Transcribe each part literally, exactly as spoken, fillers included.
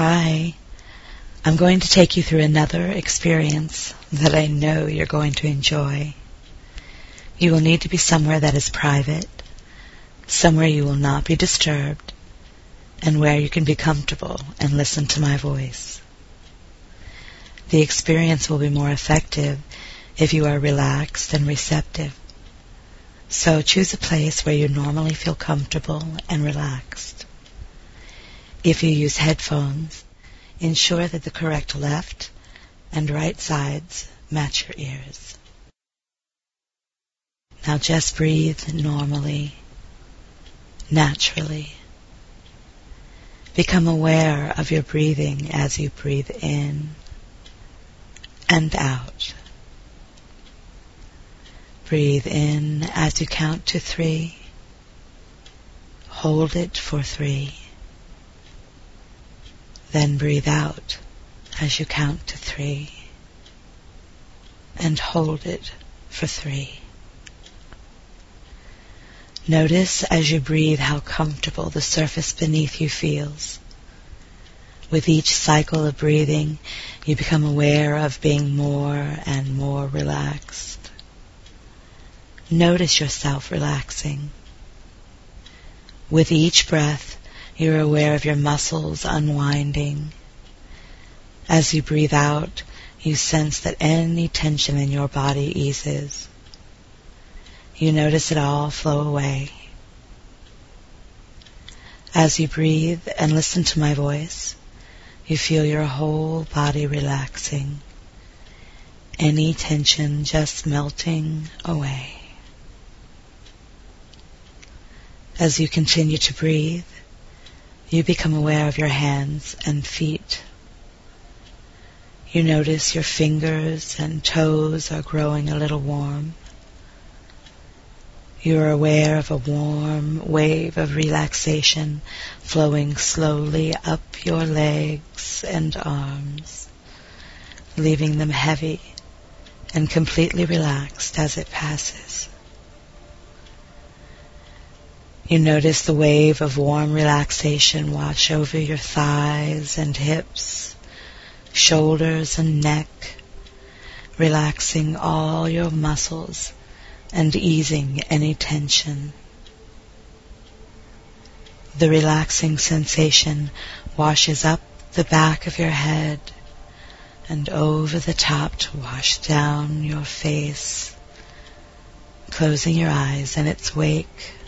Hi. I'm going to take you through another experience that I know you're going to enjoy. You will need to be somewhere that is private, somewhere you will not be disturbed, and where you can be comfortable and listen to my voice. The experience will be more effective if you are relaxed and receptive. So choose a place where you normally feel comfortable and relaxed. If you use headphones, ensure that the correct left and right sides match your ears. Now just breathe normally, naturally. Become aware of your breathing as you breathe in and out. Breathe in as you count to three. Hold it for three. Then breathe out as you count to three. And hold it for three. Notice as you breathe how comfortable the surface beneath you feels. With each cycle of breathing, you become aware of being more and more relaxed. Notice yourself relaxing. With each breath, you're aware of your muscles unwinding. As you breathe out, you sense that any tension in your body eases. You notice it all flow away. As you breathe and listen to my voice, you feel your whole body relaxing. Any tension just melting away. As you continue to breathe, you become aware of your hands and feet. You notice your fingers and toes are growing a little warm. You are aware of a warm wave of relaxation flowing slowly up your legs and arms, leaving them heavy and completely relaxed as it passes. You notice the wave of warm relaxation wash over your thighs and hips, shoulders and neck, relaxing all your muscles and easing any tension. The relaxing sensation washes up the back of your head and over the top to wash down your face, closing your eyes in its wake.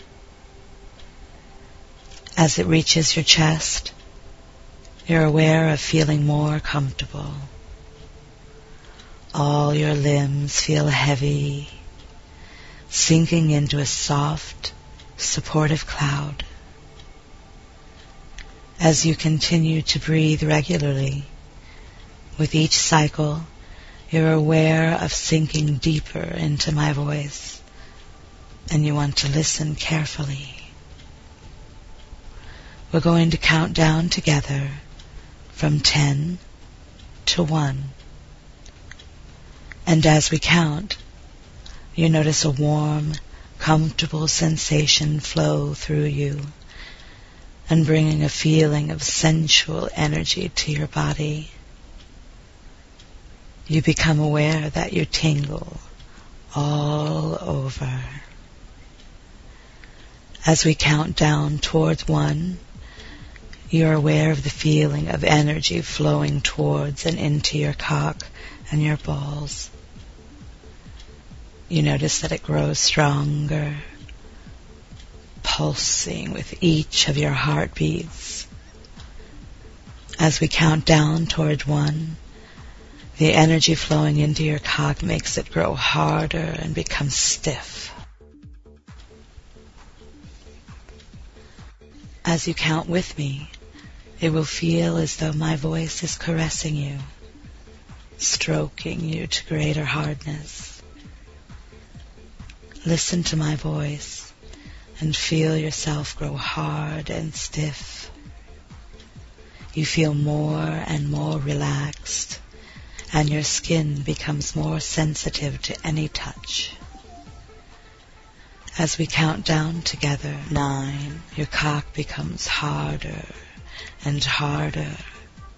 As it reaches your chest, you're aware of feeling more comfortable. All your limbs feel heavy, sinking into a soft, supportive cloud. As you continue to breathe regularly, with each cycle, you're aware of sinking deeper into my voice, and you want to listen carefully. We're going to count down together from ten to one. And as we count, you notice a warm, comfortable sensation flow through you and bringing a feeling of sensual energy to your body. You become aware that you tingle all over. As we count down towards one, you're aware of the feeling of energy flowing towards and into your cock and your balls. You notice that it grows stronger, pulsing with each of your heartbeats. As we count down toward one, the energy flowing into your cock makes it grow harder and become stiff. As you count with me, it will feel as though my voice is caressing you, stroking you to greater hardness. Listen to my voice and feel yourself grow hard and stiff. You feel more and more relaxed, and your skin becomes more sensitive to any touch. As we count down together, nine, your cock becomes harder and harder,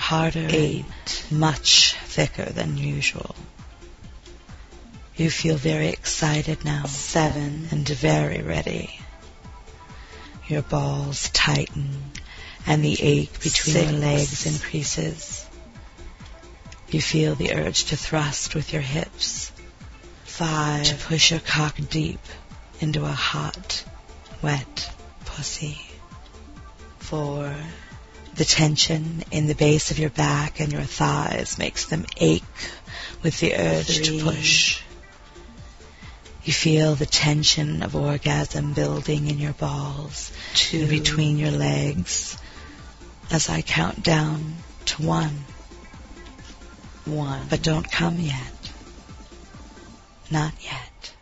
harder, eight, much thicker than usual. You feel very excited now, seven, and very ready. Your balls tighten, and the ache between Six. your legs increases. You feel the urge to thrust with your hips. Five, to push your cock deep into a hot, wet pussy. Four, the tension in the base of your back and your thighs makes them ache with the urge Three. to push. You feel the tension of orgasm building in your balls Two. and between your legs as I count down to one. One. But don't come yet. Not yet.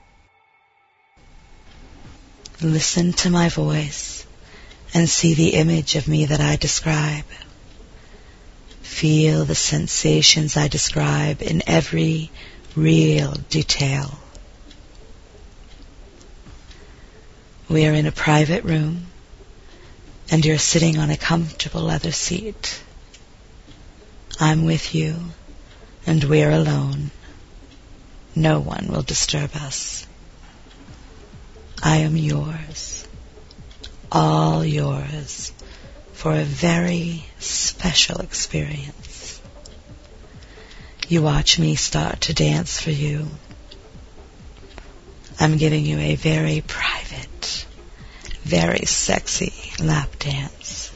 Listen to my voice and see the image of me that I describe. Feel the sensations I describe in every real detail. We are in a private room, and you're sitting on a comfortable leather seat. I'm with you, and we're alone. No one will disturb us. I am yours, all yours, for a very special experience. You watch me start to dance for you. I'm giving you a very private, very sexy lap dance.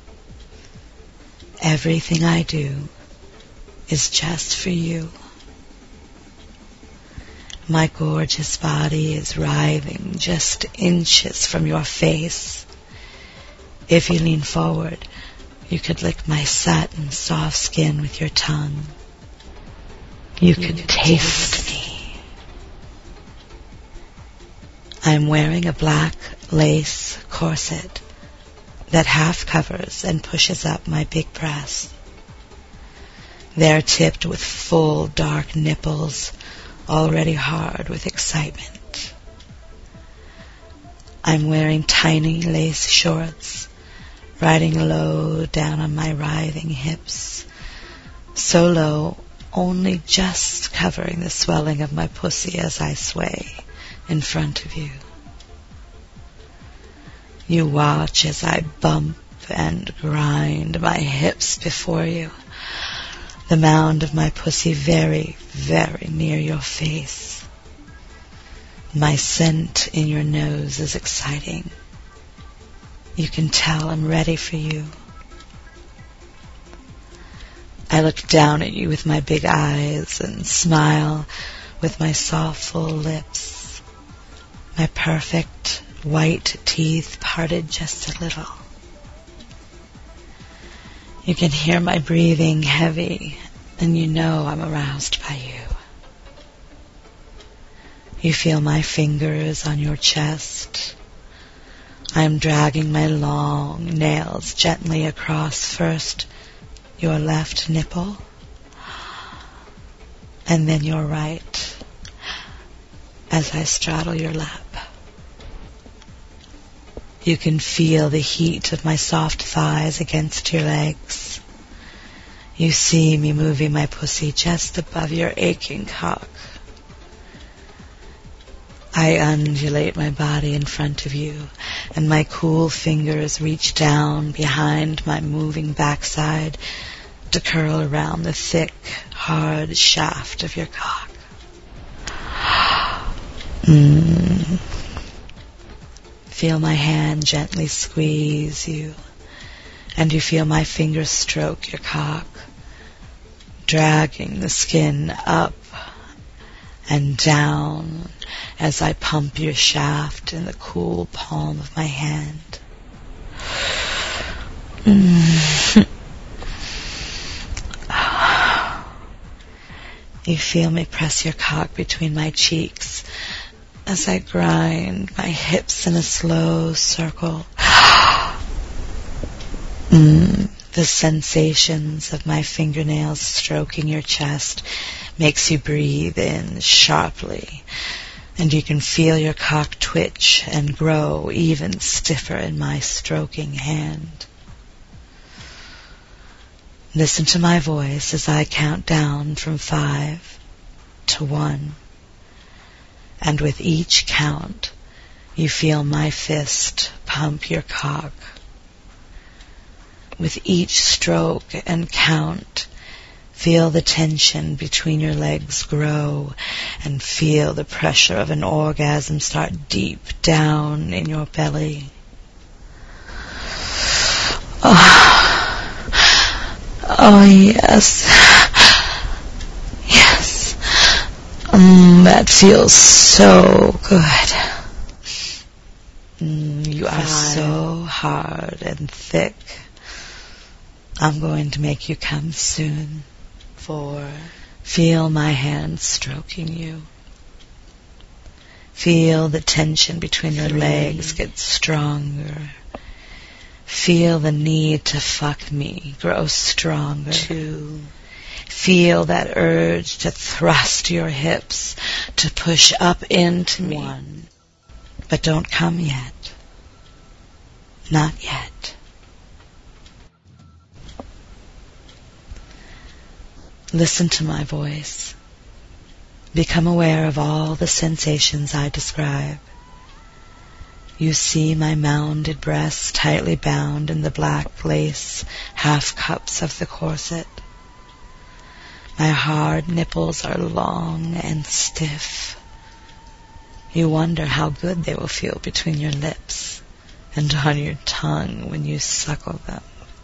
Everything I do is just for you. My gorgeous body is writhing just inches from your face. If you lean forward, you could lick my satin soft skin with your tongue. You, you could taste me. I'm wearing a black lace corset that half covers and pushes up my big breasts. They're tipped with full, dark nipples, already hard with excitement. I'm wearing tiny lace shorts, riding low down on my writhing hips, so low, only just covering the swelling of my pussy as I sway in front of you. You watch as I bump and grind my hips before you, the mound of my pussy very, very near your face. My scent in your nose is exciting. You can tell I'm ready for you. I look down at you with my big eyes and smile with my soft, full lips. My perfect white teeth parted just a little. You can hear my breathing heavy, and you know I'm aroused by you. You feel my fingers on your chest. I'm dragging my long nails gently across first your left nipple, and then your right, as I straddle your lap. You can feel the heat of my soft thighs against your legs. You see me moving my pussy just above your aching cock. I undulate my body in front of you, and my cool fingers reach down behind my moving backside to curl around the thick, hard shaft of your cock. Mm. Feel my hand gently squeeze you, and you feel my fingers stroke your cock, dragging the skin up and down as I pump your shaft in the cool palm of my hand. Mm. You feel me press your cock between my cheeks as I grind my hips in a slow circle. mm, the sensations of my fingernails stroking your chest makes you breathe in sharply, and you can feel your cock twitch and grow even stiffer in my stroking hand. Listen to my voice as I count down from five to one. And with each count, you feel my fist pump your cock. With each stroke and count, feel the tension between your legs grow and feel the pressure of an orgasm start deep down in your belly. Oh, oh yes. Yes. Mm, that feels so good. Mm, you are so hard and thick. I'm going to make you come soon. Four. Feel my hand stroking you. Feel the tension between your Three. legs get stronger. Feel the need to fuck me grow stronger. Two. Feel that urge to thrust your hips, to push up into me. One. But don't come yet. Not yet. Listen to my voice. Become aware of all the sensations I describe. You see my mounded breasts tightly bound in the black lace half cups of the corset. My hard nipples are long and stiff. You wonder how good they will feel between your lips and on your tongue when you suckle them.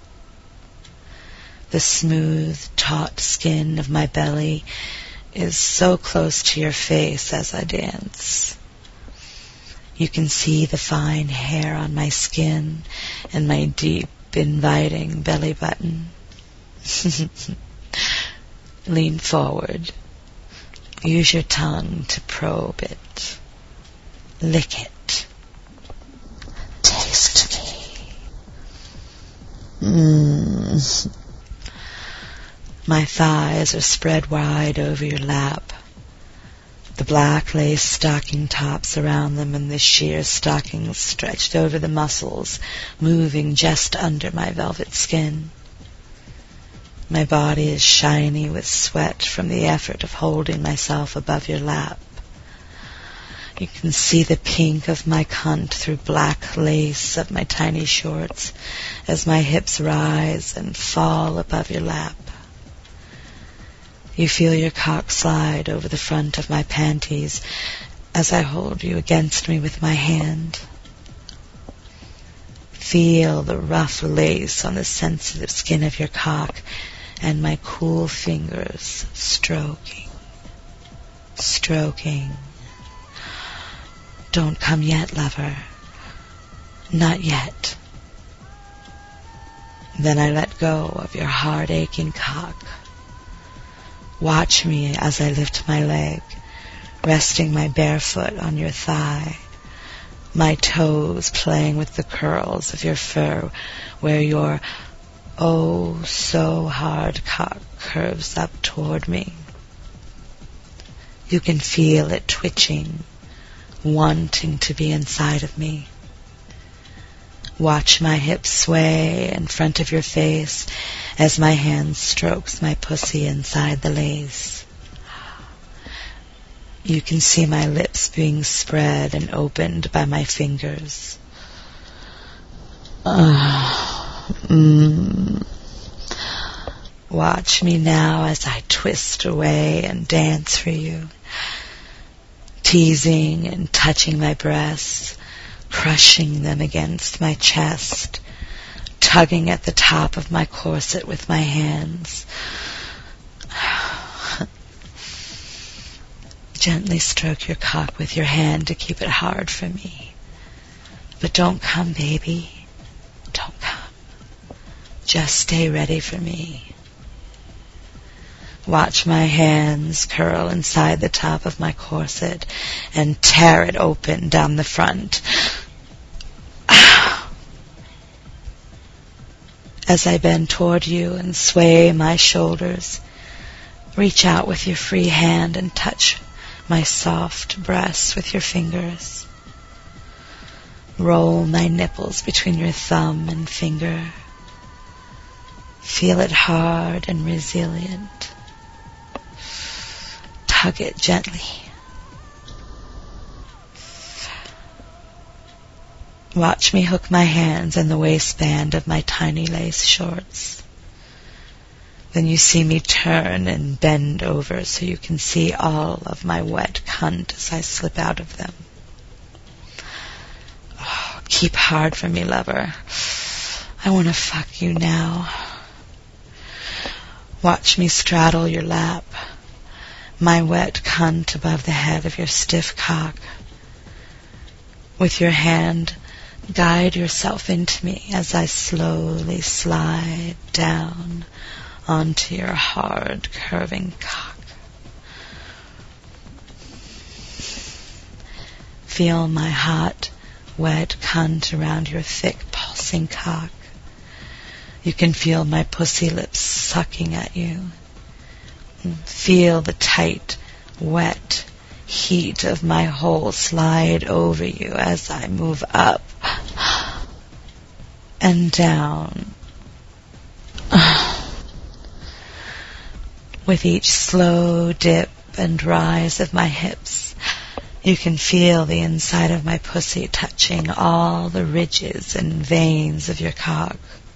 The smooth, taut skin of my belly is so close to your face as I dance. You can see the fine hair on my skin and my deep, inviting belly button. Lean forward. Use your tongue to probe it. Lick it. Taste me. Mmm. My thighs are spread wide over your lap. The black lace stocking tops around them and the sheer stockings stretched over the muscles, moving just under my velvet skin. My body is shiny with sweat from the effort of holding myself above your lap. You can see the pink of my cunt through black lace of my tiny shorts as my hips rise and fall above your lap. You feel your cock slide over the front of my panties as I hold you against me with my hand. Feel the rough lace on the sensitive skin of your cock and my cool fingers stroking, stroking. Don't come yet, lover. Not yet. Then I let go of your hard aching cock. Watch me as I lift my leg, resting my bare foot on your thigh, my toes playing with the curls of your fur where your oh so hard cock curves up toward me. You can feel it twitching, wanting to be inside of me. Watch my hips sway in front of your face as my hand strokes my pussy inside the lace. You can see my lips being spread and opened by my fingers. Uh, mm. Watch me now as I twist away and dance for you, teasing and touching my breasts, crushing them against my chest, tugging at the top of my corset with my hands. Gently stroke your cock with your hand to keep it hard for me. But don't come, baby. Don't come. Just stay ready for me. Watch my hands curl inside the top of my corset and tear it open down the front. As I bend toward you and sway my shoulders, reach out with your free hand and touch my soft breasts with your fingers. Roll my nipples between your thumb and finger. Feel it hard and resilient. Tug it gently. Watch me hook my hands in the waistband of my tiny lace shorts. Then you see me turn and bend over so you can see all of my wet cunt as I slip out of them. Oh, keep hard for me, lover. I want to fuck you now. Watch me straddle your lap, my wet cunt above the head of your stiff cock. With your hand, guide yourself into me as I slowly slide down onto your hard, curving cock. Feel my hot, wet cunt around your thick, pulsing cock. You can feel my pussy lips sucking at you. Feel the tight, wet heat of my hole slide over you as I move up and down. With each slow dip and rise of my hips, you can feel the inside of my pussy touching all the ridges and veins of your cock.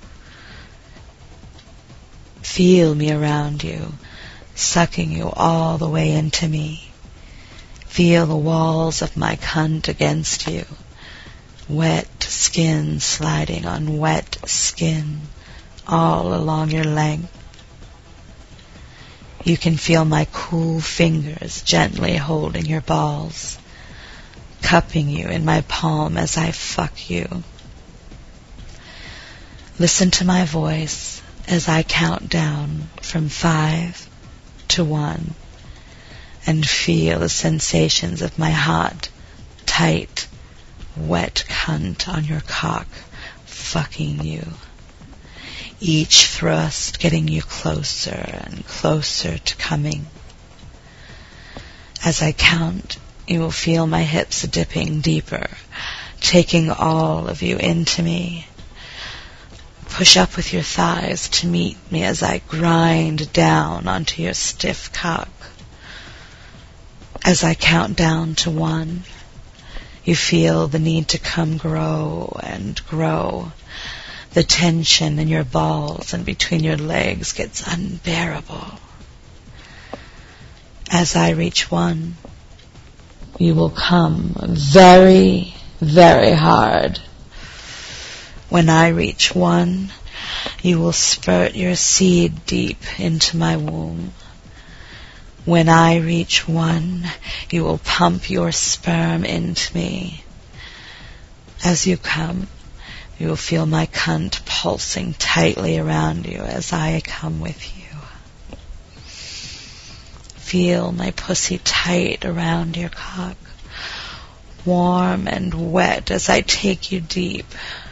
Feel me around you, sucking you all the way into me. Feel the walls of my cunt against you, wet skin sliding on wet skin all along your length. You can feel my cool fingers gently holding your balls, cupping you in my palm as I fuck you. Listen to my voice as I count down from five to one, and feel the sensations of my hot, tight, wet cunt on your cock fucking you. Each thrust getting you closer and closer to coming. As I count, you will feel my hips dipping deeper, taking all of you into me. Push up with your thighs to meet me as I grind down onto your stiff cock. As I count down to one, you feel the need to come grow and grow. The tension in your balls and between your legs gets unbearable. As I reach one, you will come very, very hard. When I reach one, you will spurt your seed deep into my womb. When I reach one, you will pump your sperm into me. As you come, you will feel my cunt pulsing tightly around you as I come with you. Feel my pussy tight around your cock, warm and wet as I take you deep.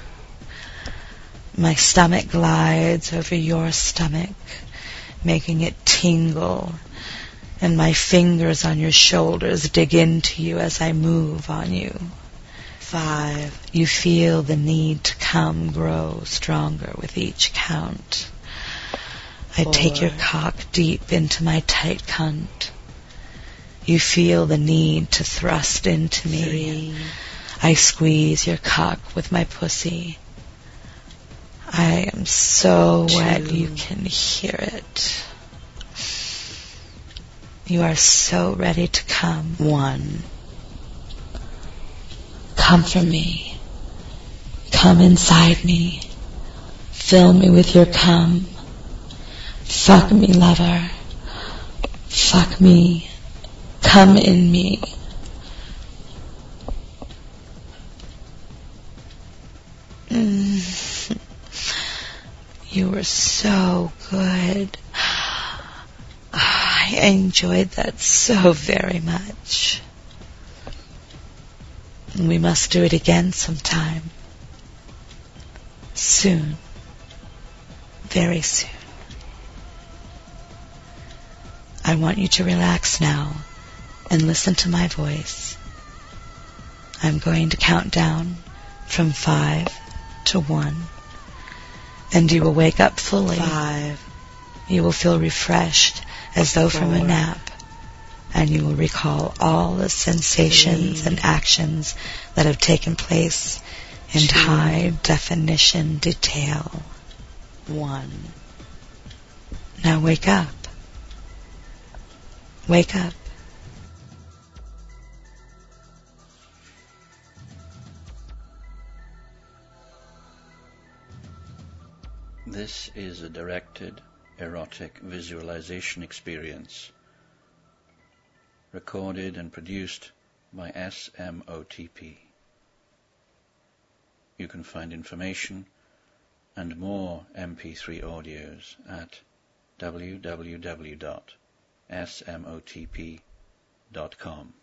My stomach glides over your stomach, making it tingle, and my fingers on your shoulders dig into you as I move on you. Five, you feel the need to come grow stronger with each count. I Four. Take your cock deep into my tight cunt. You feel the need to thrust into me. Three. I squeeze your cock with my pussy. I am so Two. Wet you can hear it. You are so ready to come. One. Come for me. Come inside me. Fill me with your cum. Fuck me, lover. Fuck me. Come in me. Mm. You were so good. I enjoyed that so very much. We must do it again sometime. Soon. Very soon. I want you to relax now and listen to my voice. I'm going to count down from five to one. And you will wake up fully. Five. You will feel refreshed as though from a Four. nap. And you will recall all the sensations Three. and actions that have taken place in Two. high definition detail. One. Now wake up. Wake up. This is a directed, erotic visualization experience, recorded and produced by S M O T P. You can find information and more M P three audios at w w w dot s m o t p dot com.